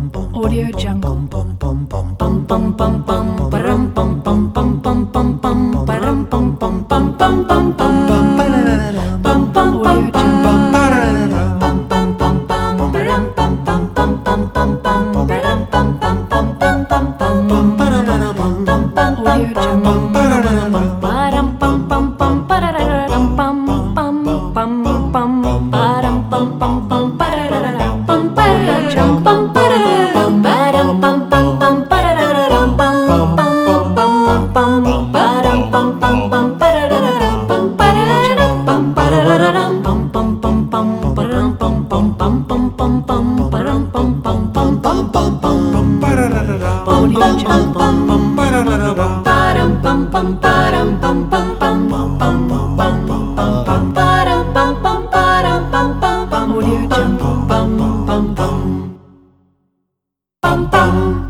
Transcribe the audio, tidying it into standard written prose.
Audio Jungle. Bum bum bum bum bum. Ba-dum bum bum bum bum bum bum. Ba-dum bum bum bum bum bum bum. Bum bum bum bum bum. Bum bum bum bum. Ba-dum bum bum bum bum bum bum. Ba-dum bum bum bum bum bum bum. Bum ba-da-da-bum. Bum bum bum bum. Ba-da-da-bum. Ba-dum bum bum bum. Ba-da-da-da-dum. Bum bum bum bum. Ba-dum bum bum bum. Ba-da-da-da-dum. Bum ba-da-da-dum. Bum ba-da-da-dum. Ba-dum bum bum bum. Ba-da-da-da-dum. Bum bum bum bum. Ba-dum bum bum bum. Ba-da-da-da-dum. Bum ba-da-da-dum. Bum ba-da-da-dum. Bum bum bum bum. Ba-dum bum bum bum bum bum bum. Ba-dum bum bum bum bum bum bum. Audio Jungle. Bum ba-da-da-dum. Ba-dum bum bum. Ba-dum bum bum bum. Bum bum bum bum. Ba-dum bum bum. Ba-dum bum bum bum. Audio Jungle. Bum bum bum. Bum bum.